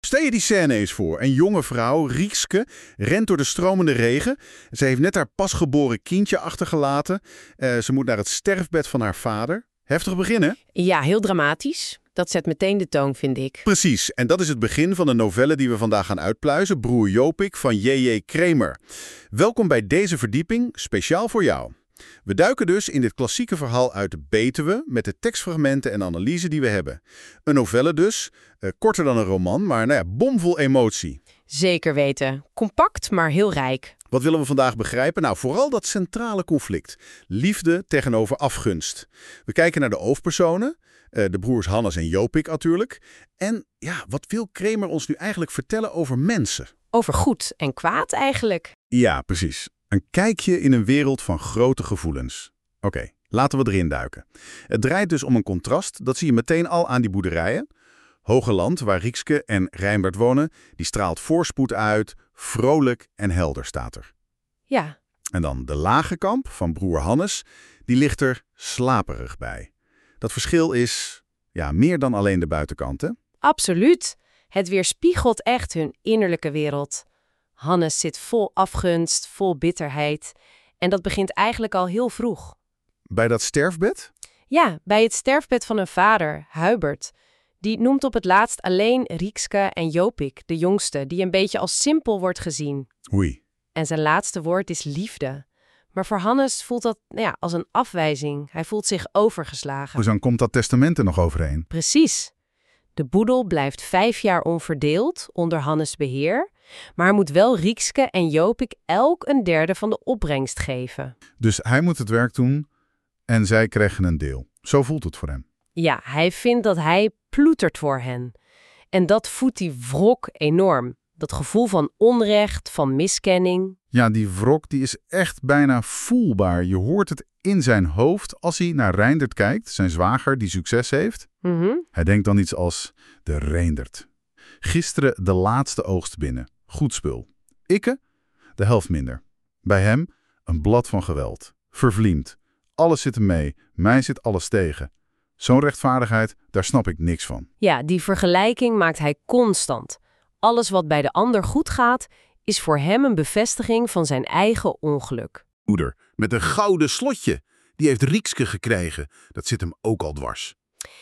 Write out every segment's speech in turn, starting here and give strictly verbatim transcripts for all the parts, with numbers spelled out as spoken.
Stel je die scène eens voor. Een jonge vrouw, Riekske, rent door de stromende regen. Ze heeft net haar pasgeboren kindje achtergelaten. Uh, ze moet naar het sterfbed van haar vader. Heftig beginnen. Ja, heel dramatisch. Dat zet meteen de toon, vind ik. Precies, en dat is het begin van de novelle die we vandaag gaan uitpluizen, Broer Jopik van J J Kramer. Welkom bij deze verdieping, speciaal voor jou. We duiken dus in dit klassieke verhaal uit de Betuwe met de tekstfragmenten en analyse die we hebben. Een novelle dus, uh, korter dan een roman, maar nou ja, bomvol emotie. Zeker weten. Compact, maar heel rijk. Wat willen we vandaag begrijpen? Nou, vooral dat centrale conflict. Liefde tegenover afgunst. We kijken naar de hoofdpersonen, uh, de broers Hannes en Jopik natuurlijk. En ja, wat wil Kramer ons nu eigenlijk vertellen over mensen? Over goed en kwaad eigenlijk. Ja, precies. Een kijkje in een wereld van grote gevoelens. Oké, okay, laten we erin duiken. Het draait dus om een contrast, dat zie je meteen al aan die boerderijen. Hogeland, waar Riekske en Rijnbert wonen, die straalt voorspoed uit, vrolijk en helder staat er. Ja. En dan de lage kamp van broer Hannes, die ligt er slaperig bij. Dat verschil is, ja, meer dan alleen de buitenkant, hè? Absoluut. Het weerspiegelt echt hun innerlijke wereld. Hannes zit vol afgunst, vol bitterheid. En dat begint eigenlijk al heel vroeg. Bij dat sterfbed? Ja, bij het sterfbed van hun vader, Hubert. Die noemt op het laatst alleen Riekske en Jopik, de jongste, die een beetje als simpel wordt gezien. Oei. En zijn laatste woord is liefde. Maar voor Hannes voelt dat nou ja, als een afwijzing. Hij voelt zich overgeslagen. Dus dan komt dat testament er nog overheen. Precies. De boedel blijft vijf jaar onverdeeld onder Hannes' beheer, maar hij moet wel Riekske en Jopik elk een derde van de opbrengst geven. Dus hij moet het werk doen en zij krijgen een deel. Zo voelt het voor hem. Ja, hij vindt dat hij ploetert voor hen. En dat voedt die wrok enorm. Dat gevoel van onrecht, van miskenning. Ja, die wrok die is echt bijna voelbaar. Je hoort het in zijn hoofd als hij naar Reindert kijkt, zijn zwager die succes heeft. Mm-hmm. Hij denkt dan iets als de Reindert. Gisteren de laatste oogst binnen. Goed spul. Ikke, de helft minder. Bij hem een blad van geweld. Vervliemd. Alles zit hem mee. Mij zit alles tegen. Zo'n rechtvaardigheid, daar snap ik niks van. Ja, die vergelijking maakt hij constant. Alles wat bij de ander goed gaat, is voor hem een bevestiging van zijn eigen ongeluk. Moeder, met een gouden slotje. Die heeft Riekske gekregen. Dat zit hem ook al dwars.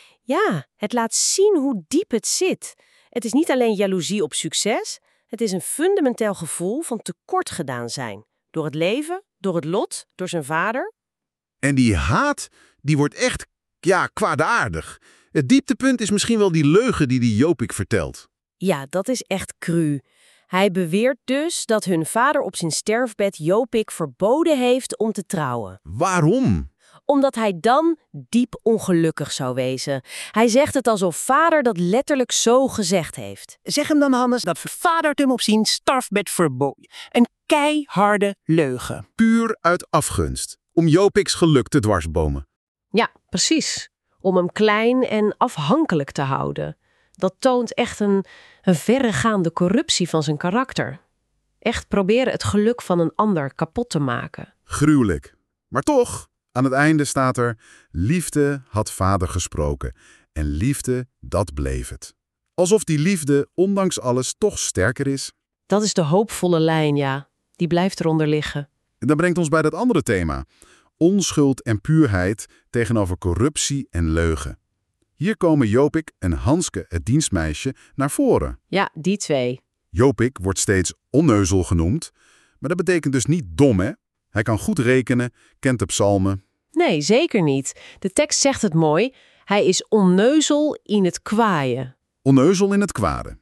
Ja, het laat zien hoe diep het zit. Het is niet alleen jaloezie op succes. Het is een fundamenteel gevoel van tekort gedaan zijn. Door het leven, door het lot, door zijn vader. En die haat, die wordt echt, ja, kwaadaardig. Het dieptepunt is misschien wel die leugen die die Jopik vertelt. Ja, dat is echt cru. Hij beweert dus dat hun vader op zijn sterfbed Jopik verboden heeft om te trouwen. Waarom? Omdat hij dan diep ongelukkig zou wezen. Hij zegt het alsof vader dat letterlijk zo gezegd heeft. Zeg hem dan, Hannes, dat vader hem op zijn sterfbed verbood. Een keiharde leugen. Puur uit afgunst. Om Jopiks geluk te dwarsbomen. Ja, precies. Om hem klein en afhankelijk te houden. Dat toont echt een, een verregaande corruptie van zijn karakter. Echt proberen het geluk van een ander kapot te maken. Gruwelijk. Maar toch, aan het einde staat er: liefde had vader gesproken. En liefde, dat bleef het. Alsof die liefde, ondanks alles, toch sterker is. Dat is de hoopvolle lijn, ja. Die blijft eronder liggen. En dat brengt ons bij dat andere thema. Onschuld en puurheid tegenover corruptie en leugen. Hier komen Jopik en Hanske, het dienstmeisje, naar voren. Ja, die twee. Jopik wordt steeds onneuzel genoemd, maar dat betekent dus niet dom, hè? Hij kan goed rekenen, kent de psalmen. Nee, zeker niet. De tekst zegt het mooi. Hij is onneuzel in het kwaaien. Onneuzel in het kwade.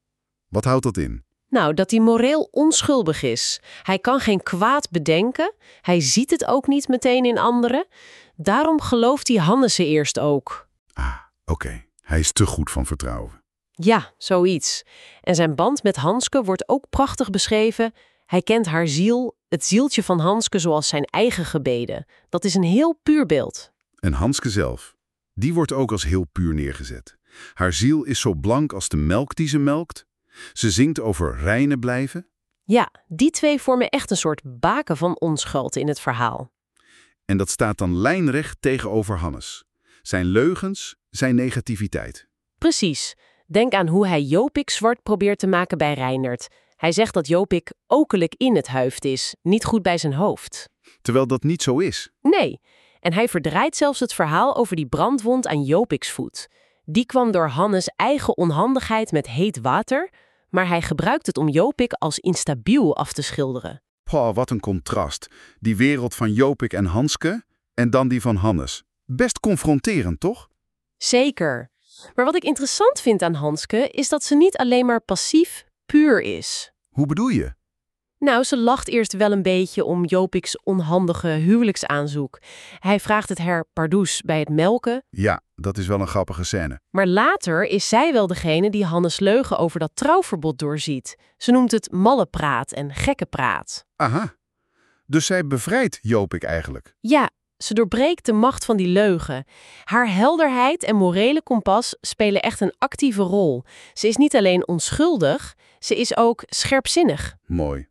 Wat houdt dat in? Nou, dat hij moreel onschuldig is. Hij kan geen kwaad bedenken. Hij ziet het ook niet meteen in anderen. Daarom gelooft hij Hannes eerst ook. Ah, oké. Okay. Hij is te goed van vertrouwen. Ja, zoiets. En zijn band met Hanske wordt ook prachtig beschreven. Hij kent haar ziel, het zieltje van Hanske zoals zijn eigen gebeden. Dat is een heel puur beeld. En Hanske zelf, die wordt ook als heel puur neergezet. Haar ziel is zo blank als de melk die ze melkt. Ze zingt over reine blijven. Ja, die twee vormen echt een soort baken van onschuld in het verhaal. En dat staat dan lijnrecht tegenover Hannes. Zijn leugens, zijn negativiteit. Precies. Denk aan hoe hij Jopik zwart probeert te maken bij Reindert. Hij zegt dat Jopik okelijk in het huifd is, niet goed bij zijn hoofd. Terwijl dat niet zo is. Nee, en hij verdraait zelfs het verhaal over die brandwond aan Jopiks voet. Die kwam door Hannes' eigen onhandigheid met heet water, maar hij gebruikt het om Jopik als instabiel af te schilderen. Poh, wat een contrast. Die wereld van Jopik en Hanske en dan die van Hannes. Best confronterend, toch? Zeker. Maar wat ik interessant vind aan Hanske is dat ze niet alleen maar passief, puur is. Hoe bedoel je? Nou, ze lacht eerst wel een beetje om Jopiks onhandige huwelijksaanzoek. Hij vraagt het haar pardoes bij het melken. Ja, dat is wel een grappige scène. Maar later is zij wel degene die Hannes' leugen over dat trouwverbod doorziet. Ze noemt het malle praat en gekke praat. Aha. Dus zij bevrijdt Jopik eigenlijk. Ja, ze doorbreekt de macht van die leugen. Haar helderheid en morele kompas spelen echt een actieve rol. Ze is niet alleen onschuldig, ze is ook scherpzinnig. Mooi.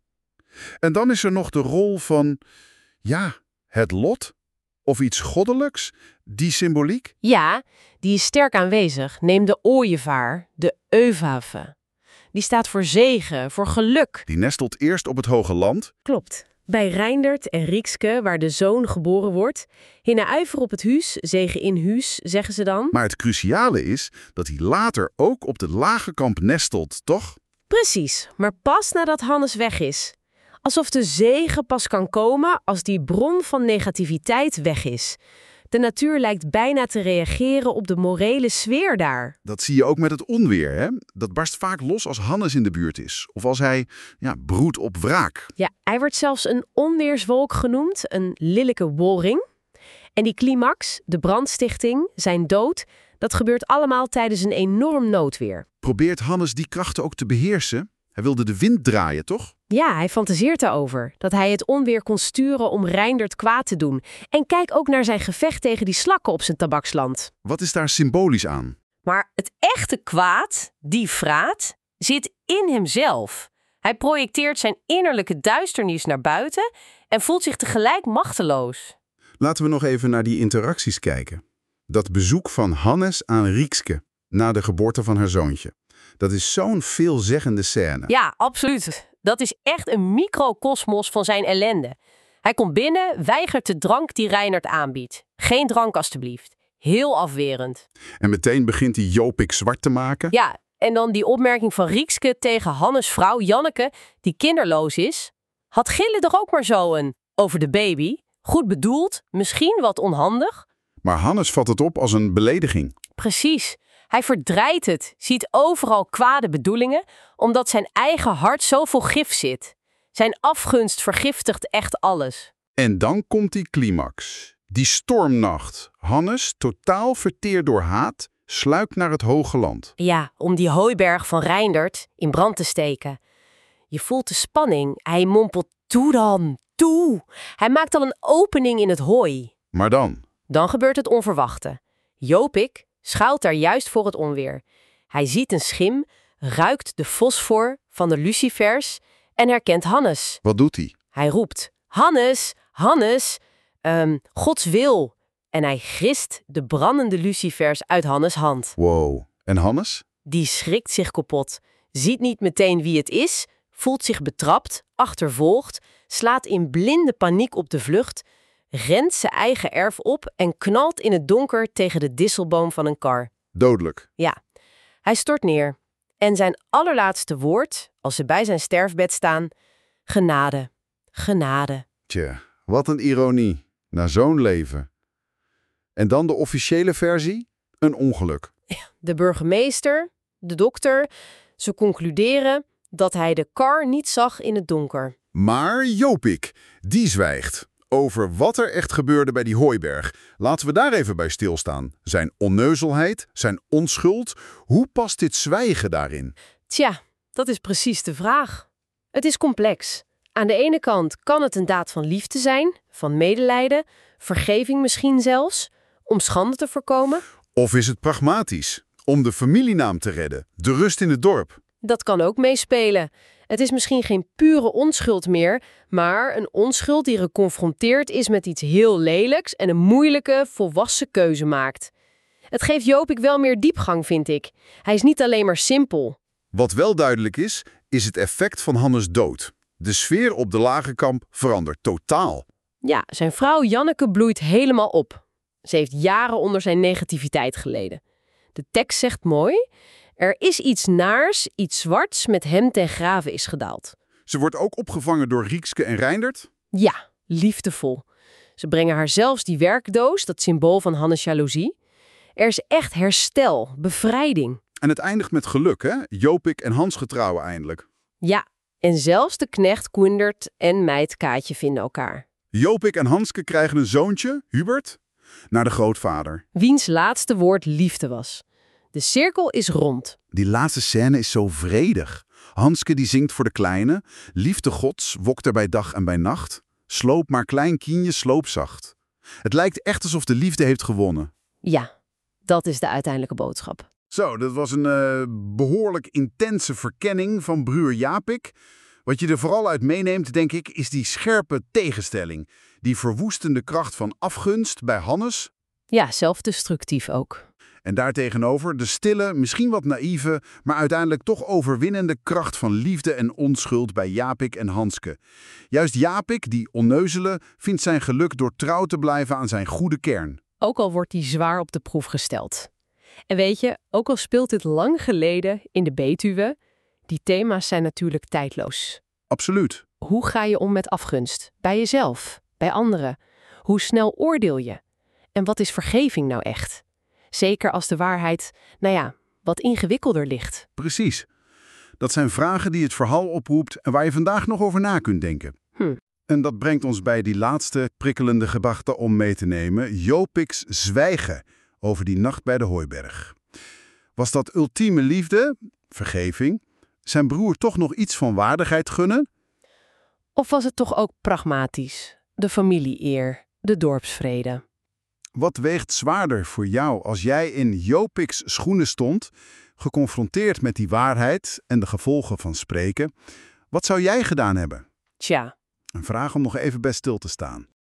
En dan is er nog de rol van, ja, het lot of iets goddelijks, die symboliek. Ja, die is sterk aanwezig. Neem de ooievaar, de Euvave. Die staat voor zegen, voor geluk. Die nestelt eerst op het hoge land. Klopt. Bij Reindert en Riekske, waar de zoon geboren wordt. Hinne uiver op het huus, zegen in huis, zeggen ze dan. Maar het cruciale is dat hij later ook op de lage kamp nestelt, toch? Precies, maar pas nadat Hannes weg is. Alsof de zegen pas kan komen als die bron van negativiteit weg is. De natuur lijkt bijna te reageren op de morele sfeer daar. Dat zie je ook met het onweer, hè? Dat barst vaak los als Hannes in de buurt is. Of als hij, ja, broedt op wraak. Ja, hij wordt zelfs een onweerswolk genoemd, een lelijke wolring. En die climax, de brandstichting, zijn dood, dat gebeurt allemaal tijdens een enorm noodweer. Probeert Hannes die krachten ook te beheersen? Hij wilde de wind draaien, toch? Ja, hij fantaseert erover. Dat hij het onweer kon sturen om Reindert kwaad te doen. En kijk ook naar zijn gevecht tegen die slakken op zijn tabaksland. Wat is daar symbolisch aan? Maar het echte kwaad, die vraat, zit in hemzelf. Hij projecteert zijn innerlijke duisternis naar buiten en voelt zich tegelijk machteloos. Laten we nog even naar die interacties kijken. Dat bezoek van Hannes aan Riekske na de geboorte van haar zoontje. Dat is zo'n veelzeggende scène. Ja, absoluut. Dat is echt een microcosmos van zijn ellende. Hij komt binnen, weigert de drank die Reindert aanbiedt. Geen drank alstublieft. Heel afwerend. En meteen begint hij Jopik zwart te maken. Ja, en dan die opmerking van Riekske tegen Hannes' vrouw Janneke, die kinderloos is. Had Gille er ook maar zo een over de baby? Goed bedoeld, misschien wat onhandig. Maar Hannes vat het op als een belediging. Precies. Hij verdraait het, ziet overal kwade bedoelingen, omdat zijn eigen hart zo vol gif zit. Zijn afgunst vergiftigt echt alles. En dan komt die climax. Die stormnacht. Hannes, totaal verteerd door haat, sluipt naar het hoge land. Ja, om die hooiberg van Reindert in brand te steken. Je voelt de spanning. Hij mompelt, toe dan, toe. Hij maakt al een opening in het hooi. Maar dan? Dan gebeurt het onverwachte. Jopik schuilt daar juist voor het onweer. Hij ziet een schim, ruikt de fosfor van de lucifers en herkent Hannes. Wat doet hij? Hij roept, Hannes, Hannes, um, Gods wil. En hij grist de brandende lucifers uit Hannes' hand. Wow. En Hannes? Die schrikt zich kapot, ziet niet meteen wie het is, voelt zich betrapt, achtervolgd, slaat in blinde paniek op de vlucht, rent zijn eigen erf op en knalt in het donker tegen de disselboom van een kar. Dodelijk. Ja, hij stort neer. En zijn allerlaatste woord, als ze bij zijn sterfbed staan, genade, genade. Tja, wat een ironie. Na zo'n leven. En dan de officiële versie? Een ongeluk. De burgemeester, de dokter, ze concluderen dat hij de kar niet zag in het donker. Maar Jopik, die zwijgt. Over wat er echt gebeurde bij die hooiberg. Laten we daar even bij stilstaan. Zijn onneuzelheid, zijn onschuld. Hoe past dit zwijgen daarin? Tja, dat is precies de vraag. Het is complex. Aan de ene kant kan het een daad van liefde zijn, van medelijden, vergeving misschien zelfs, om schande te voorkomen. Of is het pragmatisch? Om de familienaam te redden, de rust in het dorp. Dat kan ook meespelen. Het is misschien geen pure onschuld meer, maar een onschuld die geconfronteerd is met iets heel lelijks en een moeilijke, volwassen keuze maakt. Het geeft Jopik wel meer diepgang, vind ik. Hij is niet alleen maar simpel. Wat wel duidelijk is, is het effect van Hannes' dood. De sfeer op de Lagerkamp verandert totaal. Ja, zijn vrouw Janneke bloeit helemaal op. Ze heeft jaren onder zijn negativiteit geleden. De tekst zegt mooi: er is iets naars, iets zwarts met hem ten grave is gedaald. Ze wordt ook opgevangen door Riekske en Reindert. Ja, liefdevol. Ze brengen haar zelfs die werkdoos, dat symbool van Hannes' jaloezie. Er is echt herstel, bevrijding. En het eindigt met geluk, hè? Jopik en Hans getrouwen eindelijk. Ja, en zelfs de knecht Koendert en meid Kaatje vinden elkaar. Jopik en Hanske krijgen een zoontje, Hubert, naar de grootvader. Wiens laatste woord liefde was. De cirkel is rond. Die laatste scène is zo vredig. Hanske die zingt voor de kleine. Liefde gods wokt er bij dag en bij nacht. Sloop maar klein kienje sloopzacht. Het lijkt echt alsof de liefde heeft gewonnen. Ja, dat is de uiteindelijke boodschap. Zo, dat was een uh, behoorlijk intense verkenning van broer Japik. Wat je er vooral uit meeneemt, denk ik, is die scherpe tegenstelling. Die verwoestende kracht van afgunst bij Hannes. Ja, zelfdestructief ook. En daartegenover de stille, misschien wat naïeve, maar uiteindelijk toch overwinnende kracht van liefde en onschuld bij Japik en Hanske. Juist Japik, die onneuzele, vindt zijn geluk door trouw te blijven aan zijn goede kern. Ook al wordt hij zwaar op de proef gesteld. En weet je, ook al speelt dit lang geleden in de Betuwe, die thema's zijn natuurlijk tijdloos. Absoluut. Hoe ga je om met afgunst? Bij jezelf, bij anderen? Hoe snel oordeel je? En wat is vergeving nou echt? Zeker als de waarheid, nou ja, wat ingewikkelder ligt. Precies. Dat zijn vragen die het verhaal oproept en waar je vandaag nog over na kunt denken. Hm. En dat brengt ons bij die laatste prikkelende gedachte om mee te nemen. Jopiks zwijgen over die nacht bij de Hooiberg. Was dat ultieme liefde, vergeving, zijn broer toch nog iets van waardigheid gunnen? Of was het toch ook pragmatisch? De familie-eer, de dorpsvrede. Wat weegt zwaarder voor jou als jij in Jopiks schoenen stond, geconfronteerd met die waarheid en de gevolgen van spreken? Wat zou jij gedaan hebben? Tja. Een vraag om nog even bij stil te staan.